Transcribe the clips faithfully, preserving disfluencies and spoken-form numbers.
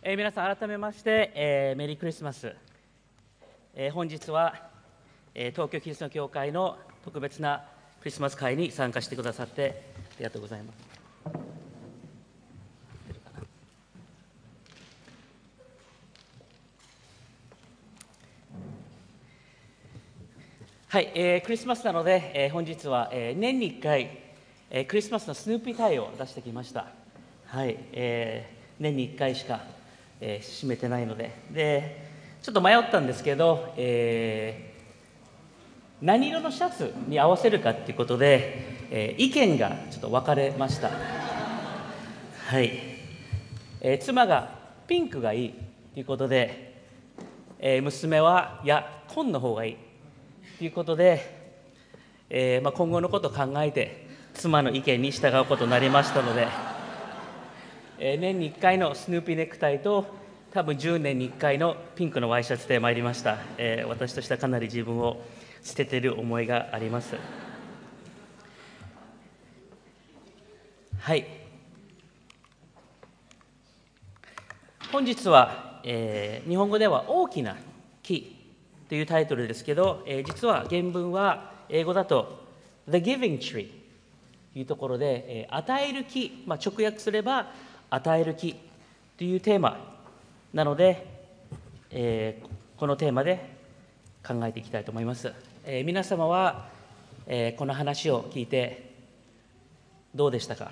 えー皆さん改めまして、えーメリークリスマス。えー本日は、えー東京キリスト教会の特別なクリスマス会に参加してくださってありがとうございます。はい、えークリスマスなので、えー本日は、えー年にいっかい、えークリスマスのスヌーピータイを出してきました。はい、えー年にいっかいしか、えー締めてないので、で、ちょっと迷ったんですけど、えー何色のシャツに合わせるかっていうことで、えー意見がちょっと分かれました。はい、えー妻がピンクがいいということで、えー娘はいや紺の方がいいということで、えーまあ、今後のことを考えて妻の意見に従うことになりましたので、えー年にいっかいのスヌーピーネクタイと多分じゅうねんにいっかいのピンクのワイシャツで参りました。えー私としてはかなり自分を捨てている思いがあります。はい、本日は、えー日本語では大きな木というタイトルですけど、えー実は原文は英語だと The Giving Tree というところで、えー与える木、まあ、直訳すれば与える木というテーマなので、えーこのテーマで考えていきたいと思います。えー皆様は、えーこの話を聞いてどうでしたか？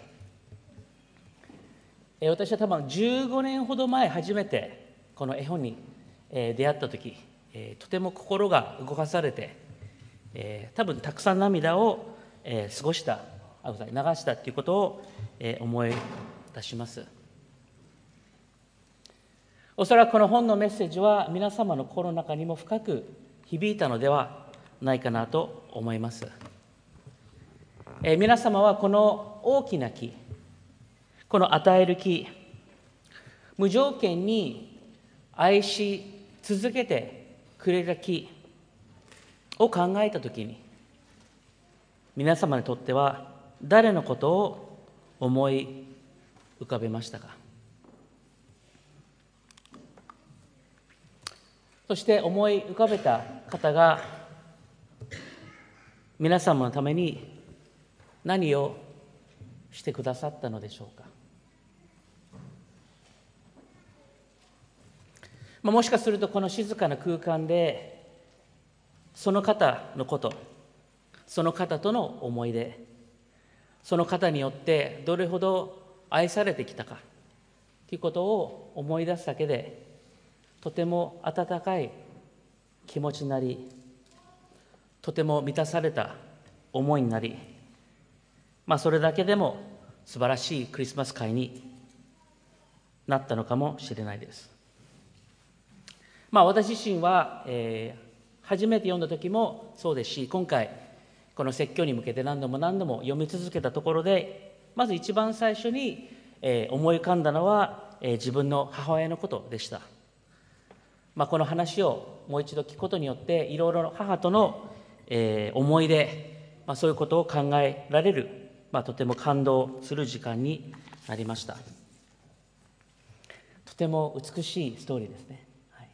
えー私は多分じゅうごねんほど前初めてこの絵本にえー出会った時、えーとても心が動かされて、えー多分たくさん涙をえー過ごした、あ、ごめんなさい、流したということをえー思い出します。おそらくこの本のメッセージは皆様の心の中にも深く響いたのではないかなと思います。えー皆様はこの大きな木、この与える木、無条件に愛し続けてくれる木を考えたときに、皆様にとっては誰のことを思い浮かべましたか？そして思い浮かべた方が皆様のために何をしてくださったのでしょうか？まあ、もしかするとこの静かな空間でその方のこと、その方との思い出、その方によってどれほど愛されてきたかということを思い出すだけで、とても温かい気持ちになり、とても満たされた思いになり、まあ、それだけでも素晴らしいクリスマス会になったのかもしれないです。まあ、私自身は、えー初めて読んだ時もそうですし、今回この説教に向けて何度も何度も読み続けたところで、まず一番最初に、えー思い浮かんだのは、えー自分の母親のことでした。まあ、この話をもう一度聞くことによっていろいろ母との、えー思い出、まあ、そういうことを考えられる、まあ、とても感動する時間になりました。とても美しいストーリーですね。はい、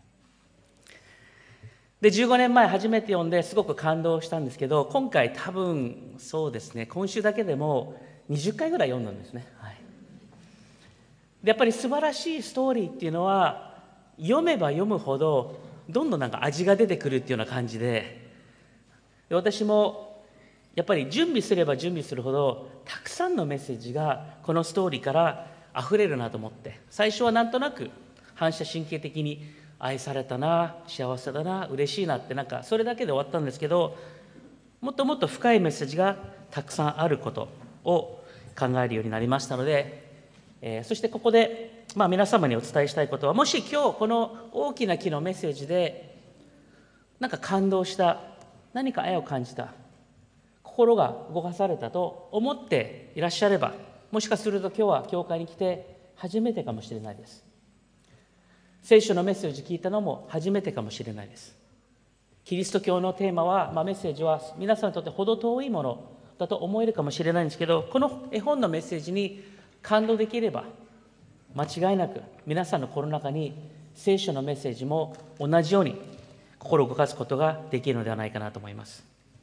でじゅうごねんまえ初めて読んですごく感動したんですけど、今回多分そうですね、今週だけでもにじゅっかいぐらい読んだんですね。はい、でやっぱり素晴らしいストーリーっていうのは読めば読むほどどんどんなんか味が出てくるっていうような感じで、で私もやっぱり準備すれば準備するほどたくさんのメッセージがこのストーリーから溢れるなと思って、最初はなんとなく反射神経的に愛されたな、幸せだな、嬉しいなって、なんかそれだけで終わったんですけど、もっともっと深いメッセージがたくさんあることを考えるようになりましたので、えーそしてここで、まあ、皆様にお伝えしたいことは、もし今日この大きな木のメッセージでなんか感動した、何か愛を感じた、心が動かされたと思っていらっしゃれば、もしかすると今日は教会に来て初めてかもしれないです。聖書のメッセージ聞いたのも初めてかもしれないです。キリスト教のテーマは、まあ、メッセージは皆さんにとって程遠いものだと思えるかもしれないんですけど、この絵本のメッセージに感動できれば間違いなく皆さんの心の中に聖書のメッセージも同じように心を動かすことができるのではないかなと思います。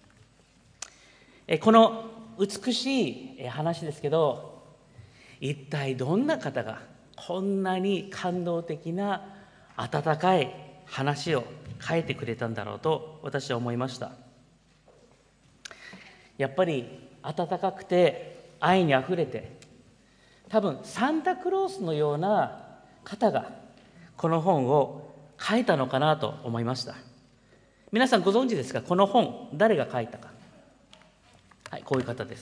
この美しい話ですけど、一体どんな方がこんなに感動的な温かい話を書いてくれたんだろうと私は思いました。やっぱり温かくて愛にあふれて、多分サンタクロースのような方がこの本を書いたのかなと思いました。皆さんご存知ですか？この本誰が書いたか。はい、こういう方です。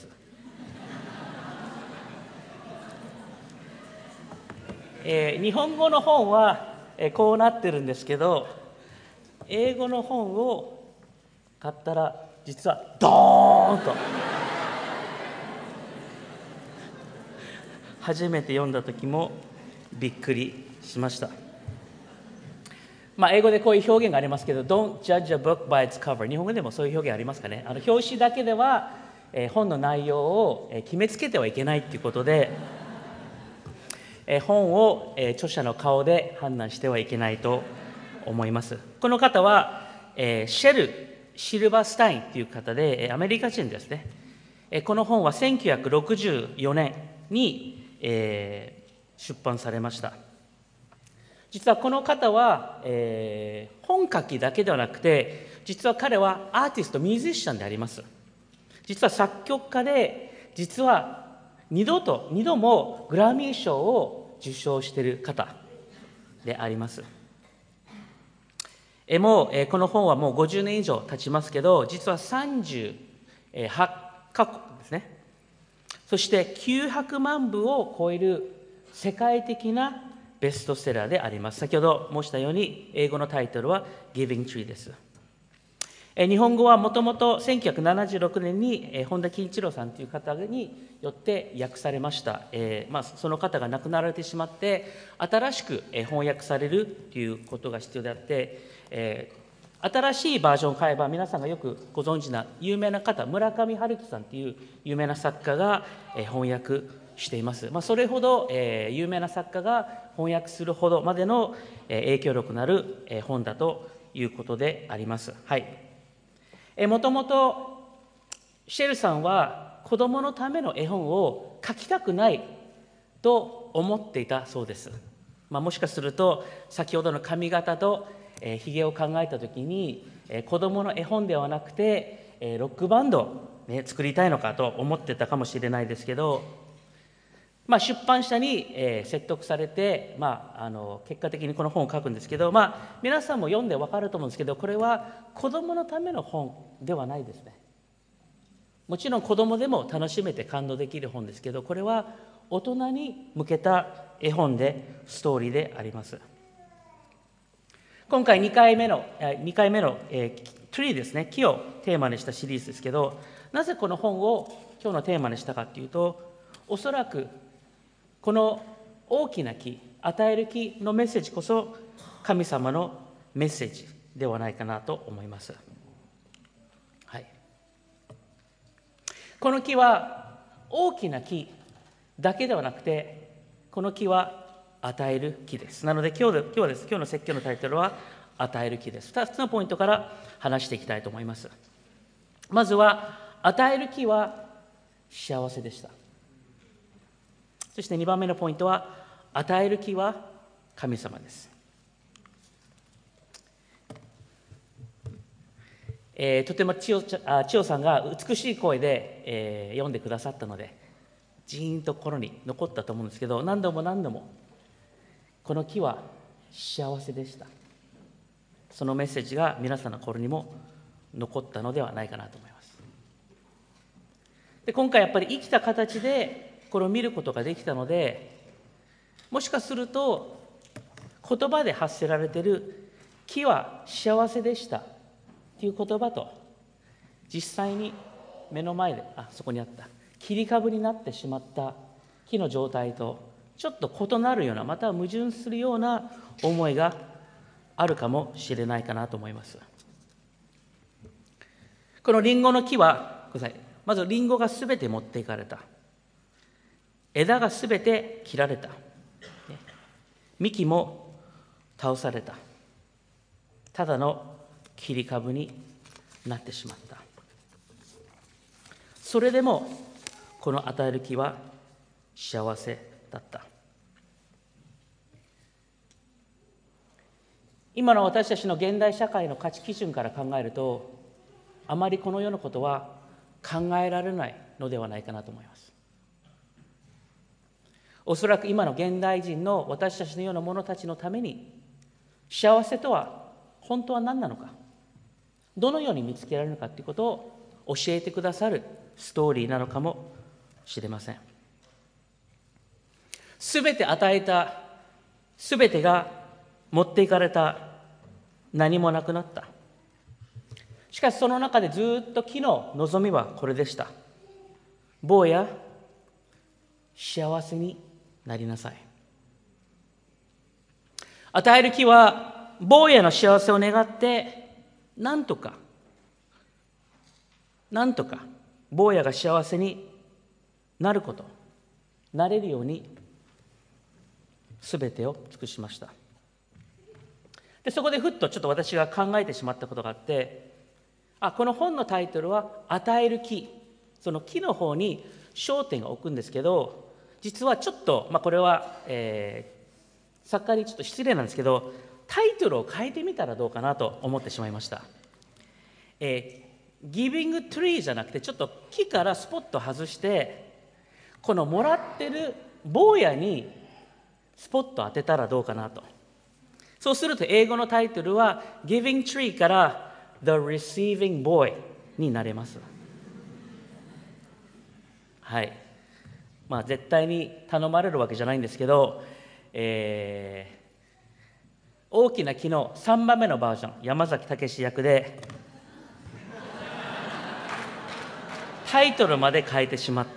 えー、日本語の本は、えー、こうなってるんですけど、英語の本を買ったら実はドーンと初めて読んだ時もびっくりしました。まあ、英語でこういう表現がありますけど、 Don't judge a book by its cover。 日本語でもそういう表現ありますかね。あの表紙だけでは、えー、本の内容を、えー、決めつけてはいけないということで、えー、本を、えー、著者の顔で判断してはいけないと思います。この方は、えー、シェル・シルバースタインという方で、アメリカ人ですね。えー、この本はせんきゅうひゃくろくじゅうよねんに、えー、出版されました。実はこの方は、えー、本書きだけではなくて、実は彼はアーティスト、ミュージシャンであります。実は作曲家で、実は二度と二度もグラミー賞を受賞している方であります。えもう、えー、この本はもうごじゅうねん以上経ちますけど、実はさんじゅうはちカ国ですね。そしてきゅうひゃくまんぶを超える世界的なベストセラーであります。先ほど申したように、英語のタイトルは Giving Tree です。え日本語はもともとせんきゅうひゃくななじゅうろくねんに、え本田金一郎さんという方によって訳されました。えーまあ、その方が亡くなられてしまって、新しく翻訳されるということが必要であって、えー、新しいバージョンを買えば、皆さんがよくご存知な有名な方、村上春樹さんという有名な作家が、え翻訳しています。まあ、それほど、えー、有名な作家が翻訳するほどまでの、えー、影響力のある、えー、本だということであります。はい。えー、もともとシェルさんは子供のための絵本を書きたくないと思っていたそうです。まあ、もしかすると先ほどの髪型と、えー、ひげを考えたときに、えー、子供の絵本ではなくて、えー、ロックバンド、ね、作りたいのかと思ってたかもしれないですけど、まあ、出版社に、えー、説得されて、まあ、あの結果的にこの本を書くんですけど、まあ、皆さんも読んで分かると思うんですけど、これは子どものための本ではないですね。もちろん子どもでも楽しめて感動できる本ですけど、これは大人に向けた絵本でストーリーであります。今回にかいめのにかいめの、えー、トリーですね、木をテーマにしたシリーズですけど、なぜこの本を今日のテーマにしたかというと、おそらくこの大きな木、与える木のメッセージこそ神様のメッセージではないかなと思います。はい、この木は大きな木だけではなくて、この木は与える木です。なので今日で今日はです今日の説教のタイトルは与える木です。ふたつのポイントから話していきたいと思います。まずは、与える木は幸せでした。そしてにばんめのポイントは、与える木は神様です。えー、とても千代さんが美しい声で、えー、読んでくださったので、ジーンと心に残ったと思うんですけど、何度も何度もこの木は幸せでした、そのメッセージが皆さんの心にも残ったのではないかなと思います。で、今回やっぱり生きた形でこれを見ることができたので、もしかすると言葉で発せられている木は幸せでしたという言葉と、実際に目の前であそこにあった切り株になってしまった木の状態とちょっと異なるような、または矛盾するような思いがあるかもしれないかなと思います。このリンゴの木は、ごめんなさい、まずリンゴがすべて持っていかれた、枝がすべて切られた、 幹も倒された。ただの切り株になってしまった。それでもこの与える木は幸せだった。今の私たちの現代社会の価値基準から考えると、あまりこの世のことは考えられないのではないかなと思います。おそらく今の現代人の私たちのような者たちのために、幸せとは本当は何なのか、どのように見つけられるのかということを教えてくださるストーリーなのかもしれません。すべて与えた、すべてが持っていかれた、何もなくなった。しかしその中でずっと木の望みはこれでした。坊や、幸せになりなさい。与える木は坊やの幸せを願って、なんとか、なんとか坊やが幸せになること、なれるようにすべてを尽くしました。で、そこでふっとちょっと私が考えてしまったことがあって、あ、この本のタイトルは与える木、その木の方に焦点を置くんですけど、実はちょっと、まあ、これは、えー、作家にちょっと失礼なんですけど、タイトルを変えてみたらどうかなと思ってしまいました。えー、ギビングトゥリーじゃなくて、ちょっと木からスポット外して、このもらってる坊やにスポット当てたらどうかなと。そうすると英語のタイトルは Giving Tree から The Receiving Boy になれます。はい。まあ絶対に頼まれるわけじゃないんですけど、えー、大きな木のさんばんめのバージョン、山崎武役でタイトルまで変えてしまった。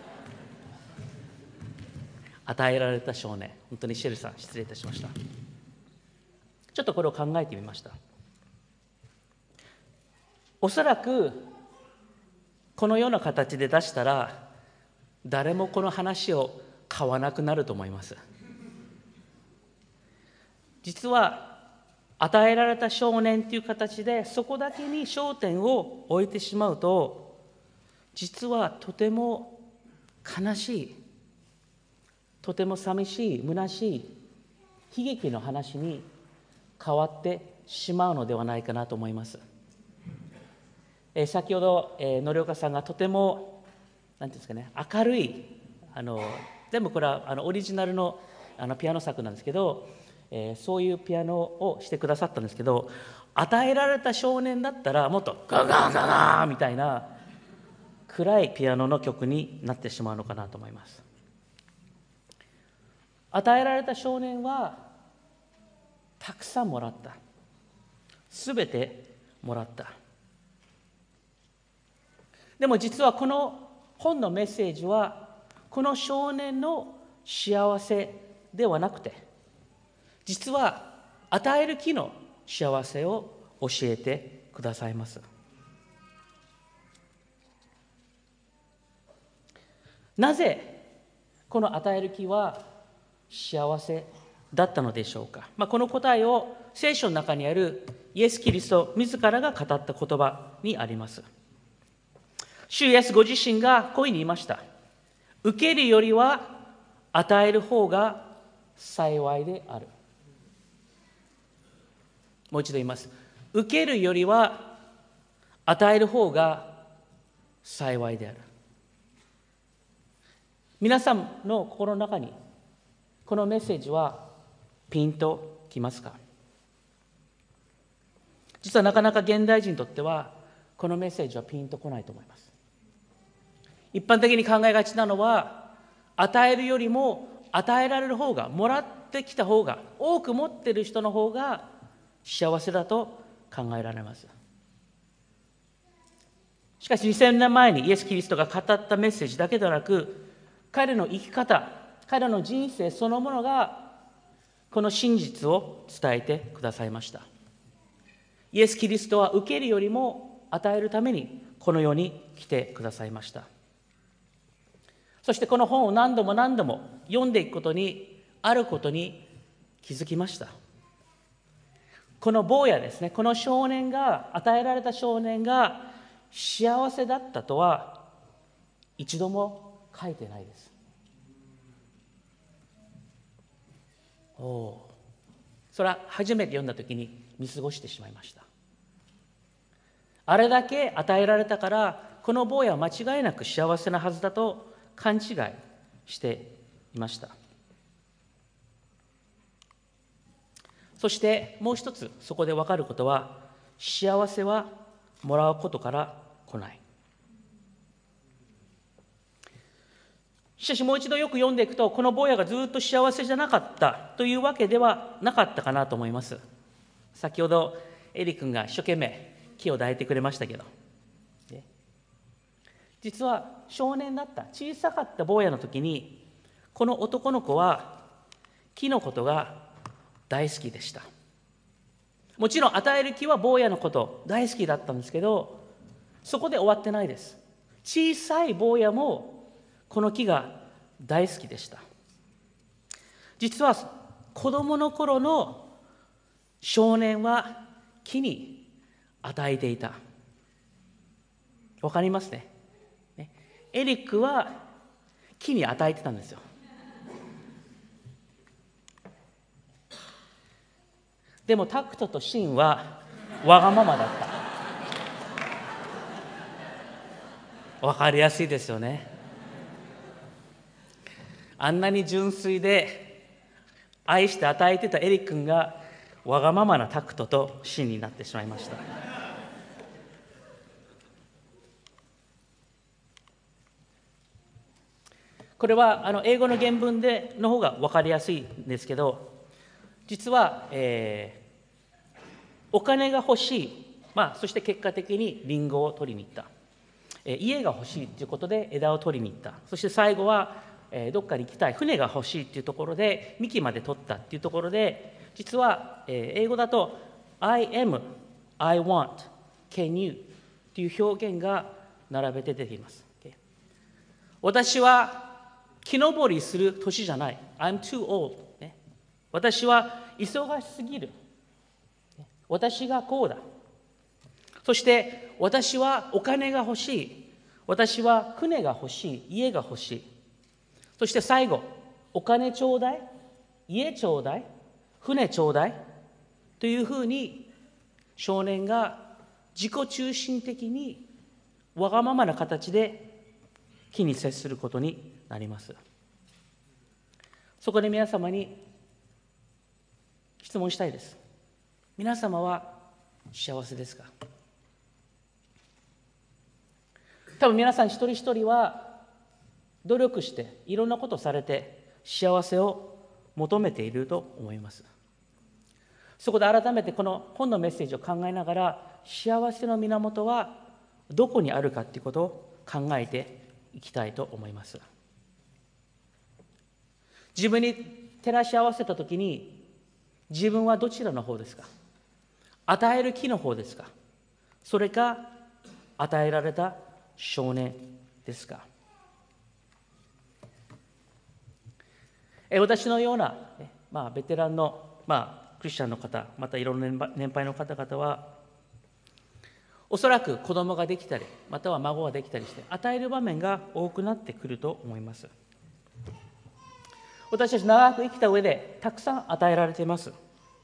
与えられた少年。本当にシェルさん、失礼いたしました。ちょっとこれを考えてみました。おそらくこのような形で出したら誰もこの話を買わなくなると思います。実は与えられた少年という形でそこだけに焦点を置いてしまうと、実はとても悲しい、とても寂しい、虚しい悲劇の話に変わってしまうのではないかなと思います。えー、先ほど、えー、則岡さんがとてもなんていうんですかね、明るい、あの全部これはあのオリジナルの、あのピアノ作なんですけど、えー、そういうピアノをしてくださったんですけど、与えられた少年だったらもっとガガガガーみたいな暗いピアノの曲になってしまうのかなと思います。与えられた少年はたくさんもらった。すべてもらった。でも実はこの本のメッセージは、この少年の幸せではなくて、実は与える木の幸せを教えてくださいます。なぜこの与える木は幸せだったのでしょうか。まあ、この答えを聖書の中にあるイエス・キリスト自らが語った言葉にあります。主イエスご自身がこういうふうに言いました。受けるよりは与える方が幸いである。もう一度言います。受けるよりは与える方が幸いである。皆さんの心の中にこのメッセージはピンときますか？実はなかなか現代人にとってはこのメッセージはピンとこないと思います。一般的に考えがちなのは、与えるよりも与えられる方が、もらってきた方が、多く持っている人の方が幸せだと考えられます。しかしにせんねんまえにイエス・キリストが語ったメッセージだけではなく、彼の生き方、彼の人生そのものがこの真実を伝えてくださいました。イエス・キリストは受けるよりも与えるためにこの世に来てくださいました。そしてこの本を何度も何度も読んでいくことに、あることに気づきました。この坊やですね、この少年が、与えられた少年が幸せだったとは一度も書いてないです。おお、それは初めて読んだ時に見過ごしてしまいました。あれだけ与えられたから、この坊やは間違いなく幸せなはずだと勘違いしていました。そしてもう一つそこで分かることは、幸せはもらうことから来ない。しかしもう一度よく読んでいくと、この坊やがずっと幸せじゃなかったというわけではなかったかなと思います。先ほどエリ君が一生懸命木を抱いてくれましたけど、実は少年だった小さかった坊やの時に、この男の子は木のことが大好きでした。もちろん与える木は坊やのこと大好きだったんですけど、そこで終わってないです。小さい坊やもこの木が大好きでした。実は子供の頃の少年は木に与えていた。わかりますね。ね、エリックは木に与えてたんですよ。でもタクトとシンはわがままだった。わかりやすいですよね。あんなに純粋で愛して与えてたエリ君がわがままなタクトとシンになってしまいました。これはあの英語の原文での方がわかりやすいんですけど、実は、えー、お金が欲しい、まあ、そして結果的にリンゴを取りに行った、えー、家が欲しいということで枝を取りに行った、そして最後は、えー、どっかに行きたい船が欲しいというところで幹まで取ったというところで、実は、えー、英語だと I am, I want, can you という表現が並べて出ています。私は木登りする年じゃない。I'm too old、ね。私は忙しすぎる。私がこうだ。そして私はお金が欲しい。私は船が欲しい。家が欲しい。そして最後、お金ちょうだい。家ちょうだい。船ちょうだい。というふうに少年が自己中心的にわがままな形で木に接することになります。そこで皆様に質問したいです。皆様は幸せですか？多分皆さん一人一人は努力していろんなことをされて幸せを求めていると思います。そこで改めてこの本のメッセージを考えながら、幸せの源はどこにあるかということを考えていきたいと思います。自分に照らし合わせたときに、自分はどちらの方ですか？与える木の方ですか？それか与えられた少年ですか？え私のような、まあ、ベテランの、まあ、クリスチャンの方、またいろんな年配の方々は、おそらく子供ができたり、または孫ができたりして、与える場面が多くなってくると思います。私たち長く生きた上で、たくさん与えられています。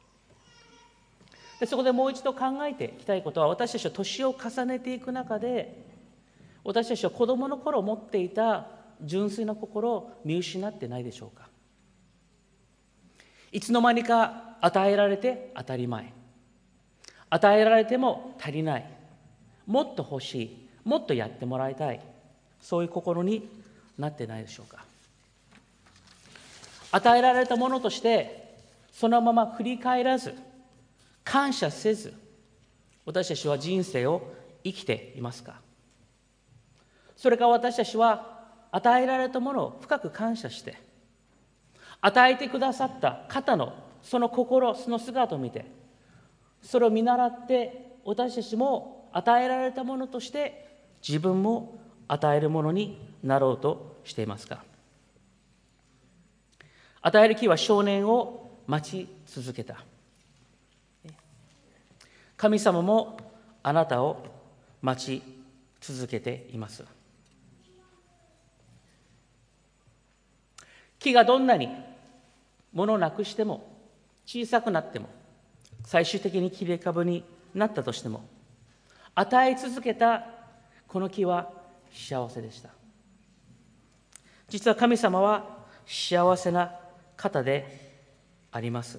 でそこでもう一度考えていきたいことは、私たちは年を重ねていく中で、私たちは子供の頃持っていた純粋な心を見失ってないでしょうか。いつの間にか与えられて当たり前、与えられても足りない、もっと欲しい、もっとやってもらいたい、そういう心になってないでしょうか。与えられたものとしてそのまま振り返らず、感謝せず、私たちは人生を生きていますか？それから私たちは与えられたものを深く感謝して、与えてくださった方のその心、その姿を見て、それを見習って私たちも与えられたものとして自分も与えるものになろうとしていますか？与える木は少年を待ち続けた。神様もあなたを待ち続けています。木がどんなに物をなくしても、小さくなっても、最終的に切れ株になったとしても、与え続けたこの木は幸せでした。実は神様は幸せな方であります。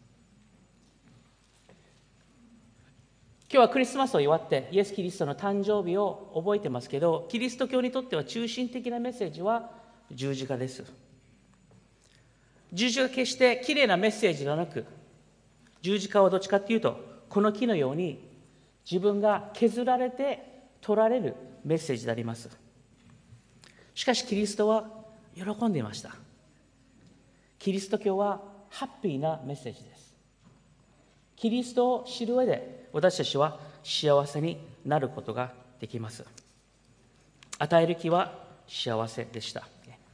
今日はクリスマスを祝ってイエス・キリストの誕生日を覚えてますけど、キリスト教にとっては中心的なメッセージは十字架です。十字架は決してきれいなメッセージではなく、十字架はどっちかっていうと、この木のように自分が削られて取られるメッセージであります。しかしキリストは喜んでいました。キリスト教はハッピーなメッセージです。キリストを知る上で私たちは幸せになることができます。与える木は幸せでした。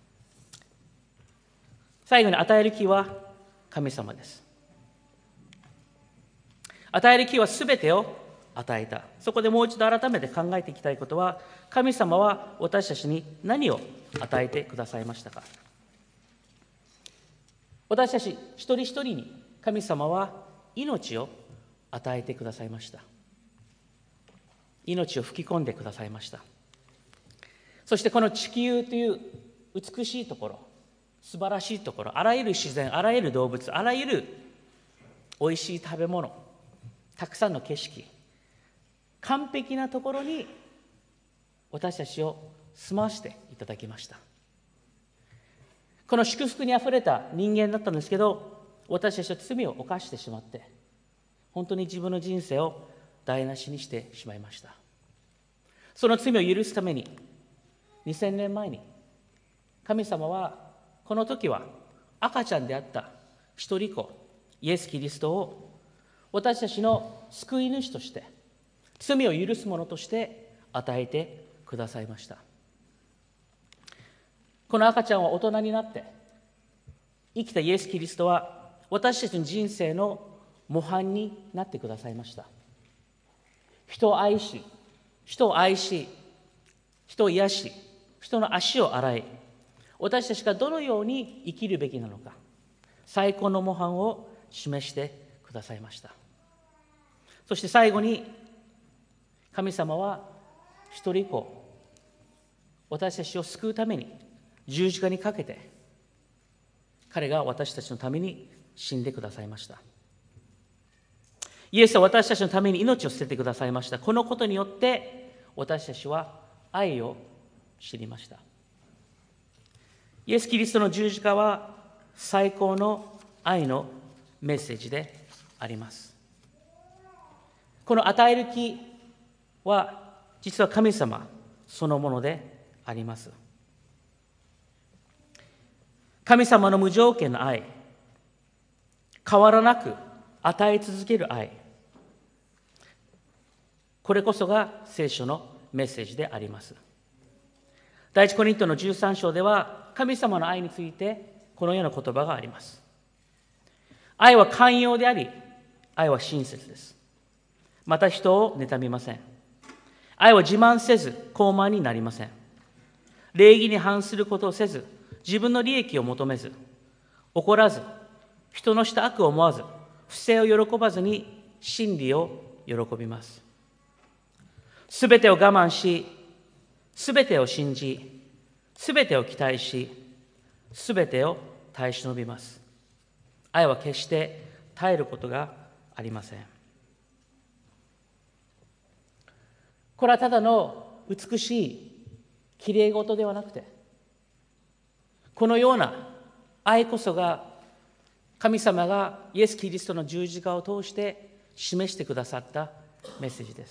最後に与える木は神様です。与える木はすべてを与えた。そこでもう一度改めて考えていきたいことは、神様は私たちに何を与えてくださいましたか。私たち一人一人に神様は命を与えてくださいました。命を吹き込んでくださいました。そしてこの地球という美しいところ、素晴らしいところ、あらゆる自然、あらゆる動物、あらゆるおいしい食べ物、たくさんの景色、完璧なところに私たちを住まわせていただきました。この祝福にあふれた人間だったんですけど、私たちは罪を犯してしまって、本当に自分の人生を台無しにしてしまいました。その罪を許すために、にせんねんまえに神様はこの時は赤ちゃんであった一人子イエス・キリストを私たちの救い主として、罪を許す者として与えてくださいました。この赤ちゃんは大人になって生きたイエス・キリストは私たちの人生の模範になってくださいました。人を愛し、人を愛し、人を癒し、人の足を洗い、私たちがどのように生きるべきなのか、最高の模範を示してくださいました。そして最後に、神様は一人子、私たちを救うために十字架にかけて、彼が私たちのために死んでくださいました。イエスは私たちのために命を捨ててくださいました。このことによって私たちは愛を知りました。イエス・キリストの十字架は最高の愛のメッセージであります。この与える木は実は神様そのものであります。神様の無条件の愛、変わらなく与え続ける愛、これこそが聖書のメッセージであります。第一コリントのじゅうさん章では神様の愛についてこのような言葉があります。愛は寛容であり、愛は親切です。また人を妬みません。愛は自慢せず高慢になりません。礼儀に反することをせず、自分の利益を求めず、怒らず、人のした悪を思わず、不正を喜ばずに真理を喜びます。すべてを我慢し、すべてを信じ、すべてを期待し、すべてを耐え忍びます。愛は決して耐えることがありません。これはただの美しいきれい事ではなくて、このような愛こそが神様がイエス・キリストの十字架を通して示してくださったメッセージです。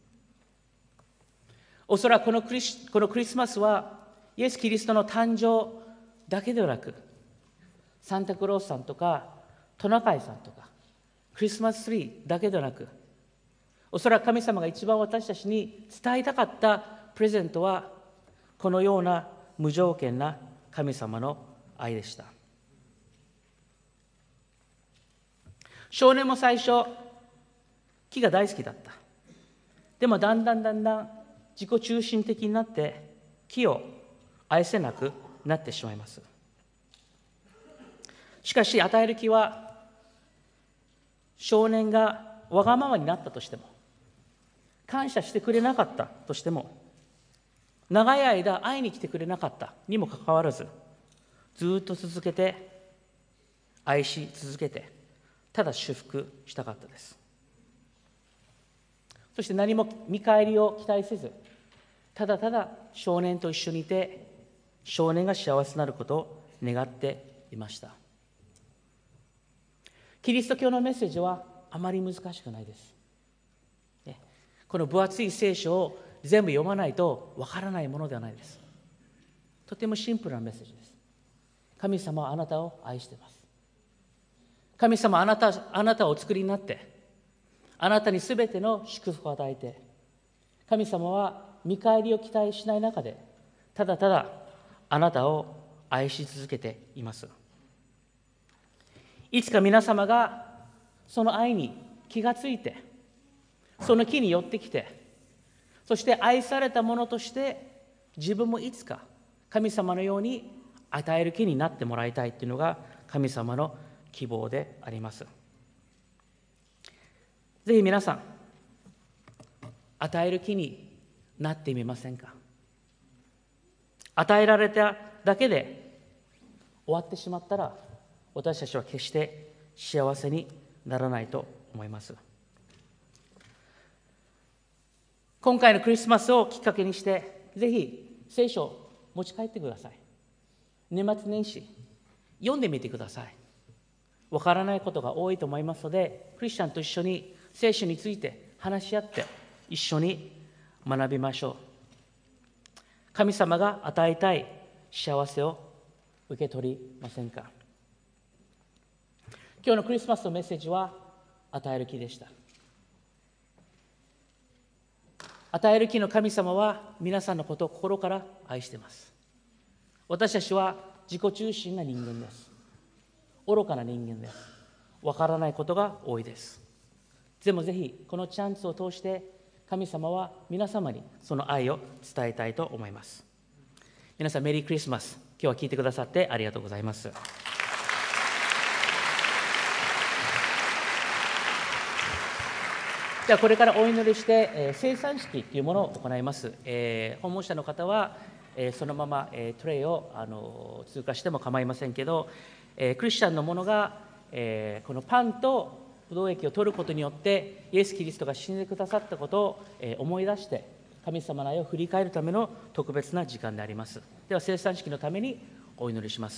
おそらくこのクリス、このクリスマスはイエス・キリストの誕生だけではなく、サンタクロースさんとかトナカイさんとかクリスマスツリーだけではなく、おそらく神様が一番私たちに伝えたかったプレゼントはこのような無条件な神様の愛でした。 少年も最初、木が大好きだった。でもだんだんだんだん自己中心的になって木を愛せなくなってしまいます。しかし与える木は、少年がわがままになったとしても、感謝してくれなかったとしても、長い間会いに来てくれなかったにもかかわらず、ずっと続けて愛し続けて、ただ祝福したかったです。そして何も見返りを期待せず、ただただ少年と一緒にいて、少年が幸せになることを願っていました。キリスト教のメッセージはあまり難しくないです。この分厚い聖書を全部読まないとわからないものではないです。とてもシンプルなメッセージです。神様はあなたを愛しています。神様はあなた、あなたをお作りになって、あなたにすべての祝福を与えて、神様は見返りを期待しない中で、ただただあなたを愛し続けています。いつか皆様がその愛に気がついて、その木に寄ってきて、そして愛されたものとして自分もいつか神様のように与える木になってもらいたいというのが神様の希望であります。ぜひ皆さん、与える木になってみませんか。与えられただけで終わってしまったら、私たちは決して幸せにならないと思います。今回のクリスマスをきっかけにして、ぜひ聖書を持ち帰ってください。年末年始、読んでみてください。わからないことが多いと思いますので、クリスチャンと一緒に聖書について話し合って、一緒に学びましょう。神様が与えたい幸せを受け取りませんか。今日のクリスマスのメッセージは、与える木でした。与える木の神様は皆さんのことを心から愛しています。私たちは自己中心な人間です。愚かな人間です。わからないことが多いです。でもぜひこのチャンスを通して神様は皆様にその愛を伝えたいと思います。皆さんメリークリスマス。今日は聞いてくださってありがとうございます。ではこれからお祈りして、えー、生産式というものを行います。えー、訪問者の方は、えー、そのまま、えー、トレイをあの通過しても構いませんけど、えー、クリスチャンの者が、えー、このパンとブドウ液を取ることによってイエス・キリストが死んでくださったことを、えー、思い出して神様の愛を振り返るための特別な時間であります。では生産式のためにお祈りします。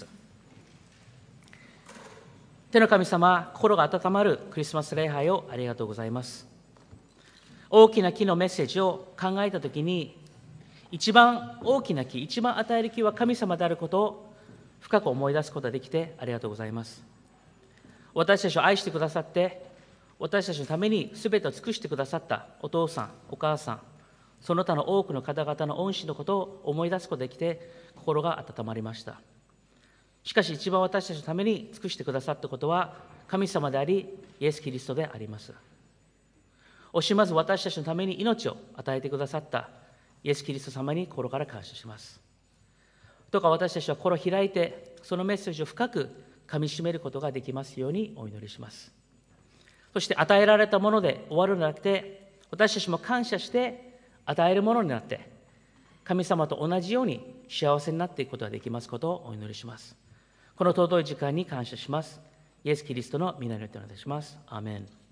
天の神様、心が温まるクリスマス礼拝をありがとうございます。大きな木のメッセージを考えたときに、一番大きな木、一番与える木は神様であることを深く思い出すことができてありがとうございます。私たちを愛してくださって、私たちのために全てを尽くしてくださったお父さん、お母さん、その他の多くの方々の恩師のことを思い出すことができて、心が温まりました。しかし一番私たちのために尽くしてくださったことは、神様であり、イエス・キリストであります。惜しまず私たちのために命を与えてくださったイエス・キリスト様に心から感謝します。どうか私たちは心を開いて、そのメッセージを深くかみしめることができますようにお祈りします。そして与えられたもので終わるのではなくて、私たちも感謝して与えるものになって、神様と同じように幸せになっていくことができますことをお祈りします。この尊い時間に感謝します。イエス・キリストの皆によってお願いします。アーメン。